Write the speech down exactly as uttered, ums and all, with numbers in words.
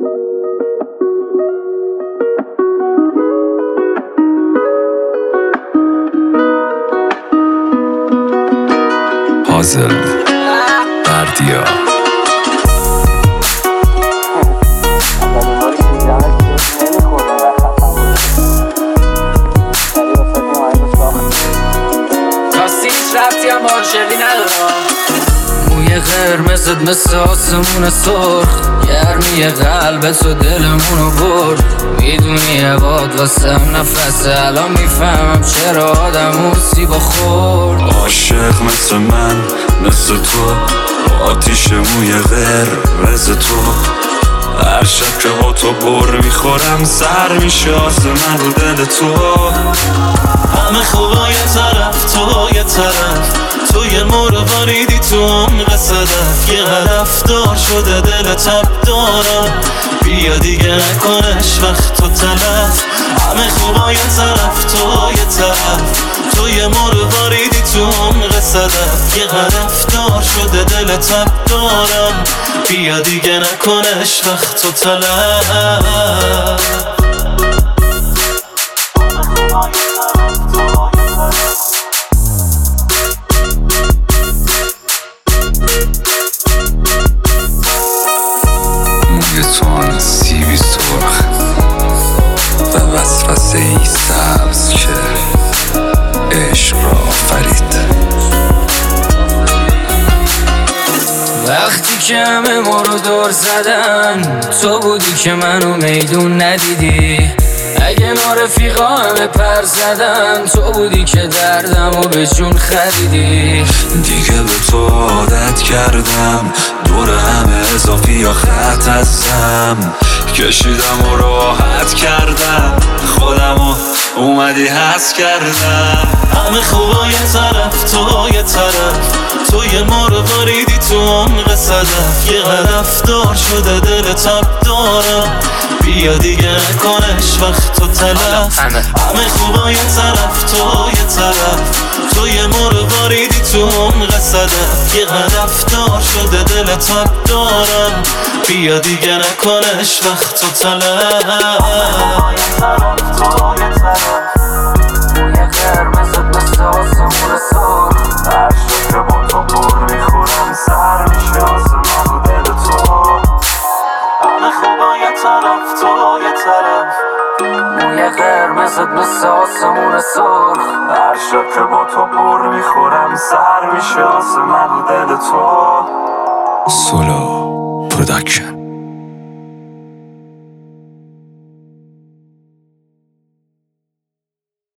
پازل بردیا موی قرمزت مثل آسمون سرخ، گرمی قلبت و دلمونو برد. میدونی عباد واسم نفسه، الان میفهمم چرا آدم اون سیبا خورد. عاشق مثل من مثل تو، آتیش موی قرمز تو. هر شب که با تو بر میخورم سر میشه آسمون رو دل تو. همه خوبا یه طرف، تو یه طرف، تو یه مرواریدی تو عمق صدف. یه هدف دار شده دل تب دارم، بیا دیگه نکنش وقت تو تلف. همه خوبا یه طرف، تو یه طرف، تو یه مرواریدی تو عمق صدف. یه هدف دار شده دل تب دارم، بیا دیگه نکنش وقت تو تلف. موی تو آن سیبی سرخ و وسوسه ای سبز که عشق را آفرید. وقتی که همه ما رو دور زدن، تو بودی که منو میدون ندیدی. اگه نارفیقا همه پر زدن، تو بودی که دردمو به جون خریدی. دیگه به تو عادت کردم، دور همه اضافی یا خط هستم. کشیدم و راحت کردم، خودمو اومدی حس کردم. همه خوبا یه طرف، تو یه طرف، تو یه مرواریدی تو عمق صدف. یه هدف دار شده دل تب دارم، بیا دیگه نکنش وقت تو تلف. همه خوبا یه طرف، تو یه طرف، تو یه مرواریدی تو عمق صدف. یه هدف دار شده دل تب دارم، بیا دیگه نکنش وقت تو تلف. موی قرمزت مثل آسمون سرخ، هر شب که با تو بر میخورم سر میشه آسمون رو دل تو. همه خوبا یه طرف، تو یه طرف، موی قرمزت مثل آسمون سرخ، هر شب که با تو بر میخورم سر میشه آسمون رو دل تو. سولو پروداکشن.